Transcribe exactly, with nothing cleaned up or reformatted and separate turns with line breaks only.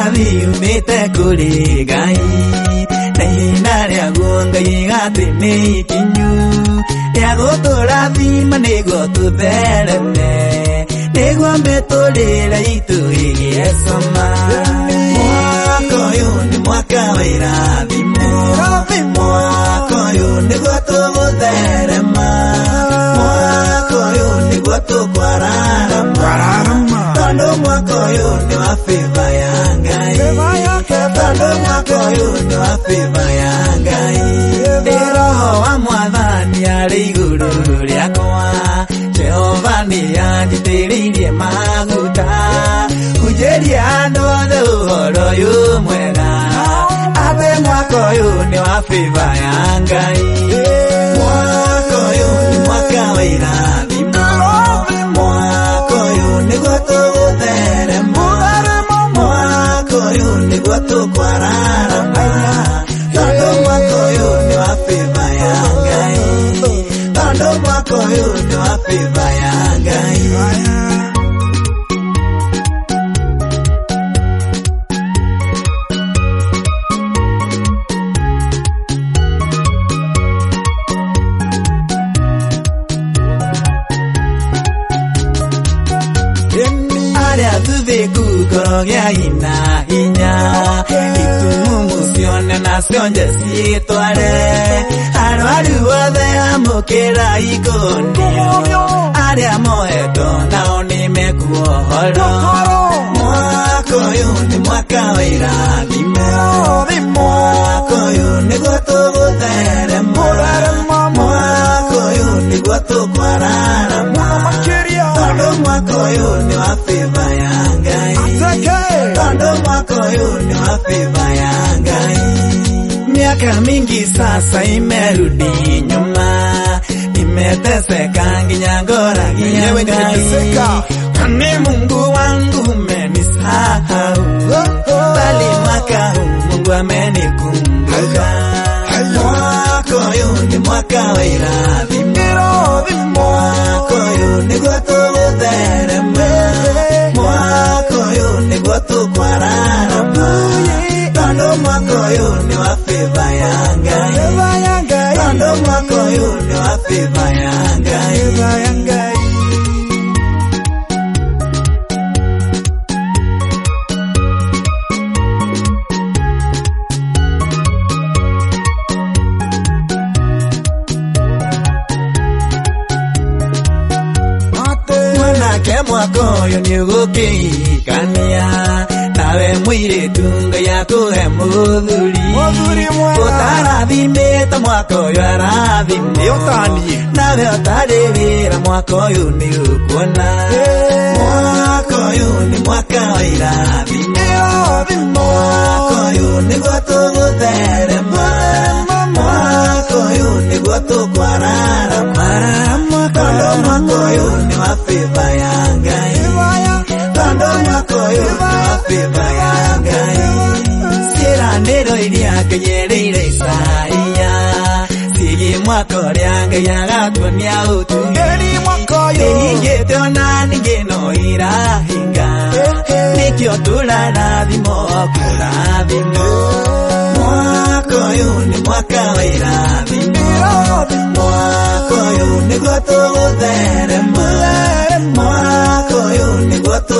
Urathi umite kuri Ngai na ihinda rĩa Ngai ati nĩ ikinyu rĩa gũtũrathima nĩguo tũthereme nĩguo mĩtũrĩre itũ ĩgĩe cama. Mwaka ũyũ nĩ mwaka wa irathimo, mwaka ũyũ nĩguo tũgũtherema, mwaka ũyũ nĩguo tũkwararama, tondũ mwaka ũyũ nĩ wa favor ya Ngai, tondũ mwaka ũyũ nĩ wa favor ya Ngai. Nĩ Roho wa Mwathani arĩ igũrũ rĩakwa, Jehova nĩ anjitĩrĩirie maguta kũnjĩria andũ othe ũhoro ũyũ mwega, atĩ mwaka ũyũ nĩ wa favor ya Ngai. Mwaka ũyũ nĩ mwaka wa irathimo, mwaka ũyũ nĩguo tũgũtherema, mwaka ũyũ nĩguo tũkwararama, tondũ mwaka ũyũ nĩ wa favor ya Ngai, tondũ mwaka ũyũ nĩ wa favor ya Ngai. Korogia ina inya itumumu sione na sionje sitware arwaru othe amukira ikonio aria moeto nao nimekuohoro. Mwaka ũyũ nĩ mwaka wa irathimo, mwaka ũyũ nĩguo tũgũtherema, mwaka ũyũ nĩguo tũkwararama, tondũ mwaka ũyũ nĩ wa favor ya Ngai, tondũ mwaka ũyũ nĩ wa favor ya Ngai. Miaka mingi sasa imerudi nyuma, nimeteseka nginya ngoragia Ngai, kwani Mungu wangu umenisahau, bali mwaka huu Mungu amenikumbuka. Mwaka ũyũ nĩ mwaka wa irathimo, mwaka ũyũ nĩguo tũgũtherema, mwaka ũyũ nĩguo tũkwararama, tondũ mwaka ũyũ nĩ wa favor ya Ngai, tondũ mwaka ũyũ nĩ wa favor ya Ngai. Mwaka ũyũ nĩ ũgũkĩhikania, nawe mũirĩtu Ngai akũhe mũthuri, ũtarathimĩte mwaka ũyũ arathimwo, nawe ũtarĩ wĩra mwaka ũyũ nĩ ũkuona. Mwaka ũyũ nĩ mwaka wa irathimo, mwaka ũyũ nĩguo tũgũtherema, mwaka ũyũ nĩguo tũkwararama, tondũ mwaka ũyũ nĩ wa favor ya Ngai, tondũ mwaka ũyũ nĩ wa favor ya Ngai. Ciĩranĩro iria ngenyereire Isaia ciĩgiĩ mwaka ũrĩa Ngai agatuonia ũtugi, nĩhingĩte ona ningĩ no irahinga, nĩkĩo tũrarathimwo kũrathimwo. Mwaka ũyũ nĩ mwaka wa irathimo, mwaka ũyũ nĩguo tũgũtherema, mwaka ũyũ nĩguo